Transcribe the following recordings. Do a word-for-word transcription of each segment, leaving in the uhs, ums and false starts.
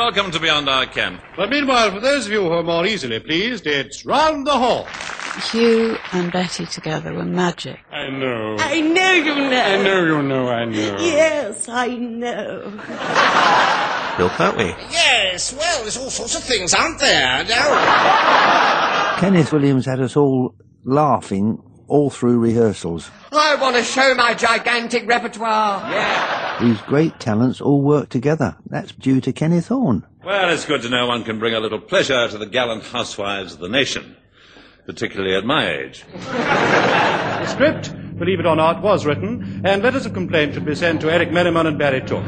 welcome to Beyond Our Ken. But meanwhile, for those of you who are more easily pleased, it's Round the Horn. Hugh and Betty together were magic. I know. I know you know. I know you know, I know. Yes, I know. Bill Pertwee. Yes, well, there's all sorts of things, aren't there? No? Kenneth Williams had us all laughing all through rehearsals. I want to show my gigantic repertoire. Yeah. These great talents all work together. That's due to Kenneth Horne. Well, it's good to know one can bring a little pleasure to the gallant housewives of the nation, particularly at my age. The script, believe it or not, was written, and letters of complaint should be sent to Eric Merriman and Barry Took.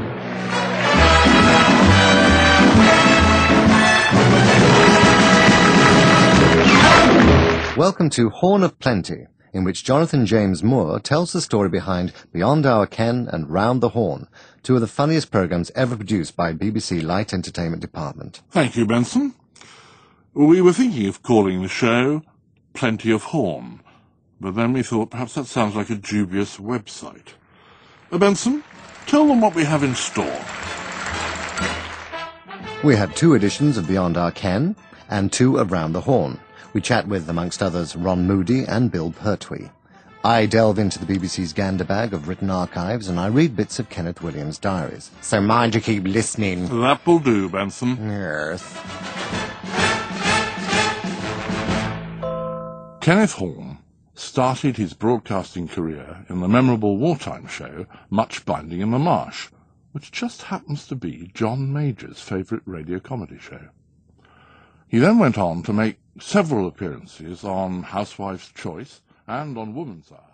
Welcome to Horn of Plenty, in which Jonathan James Moore tells the story behind Beyond Our Ken and Round the Horn, two of the funniest programmes ever produced by B B C Light Entertainment Department. Thank you, Benson. We were thinking of calling the show Plenty of Horn, but then we thought perhaps that sounds like a dubious website. Uh, Benson, tell them what we have in store. We had two editions of Beyond Our Ken and two of Round the Horn. We chat with, amongst others, Ron Moody and Bill Pertwee. I delve into the B B C's gander bag of written archives, and I read bits of Kenneth Williams' diaries. So mind you keep listening. That will do, Benson. Yes. Kenneth Horne started his broadcasting career in the memorable wartime show Much Binding in the Marsh, which just happens to be John Major's favourite radio comedy show. He then went on to make several appearances on Housewife's Choice and on Woman's Eye.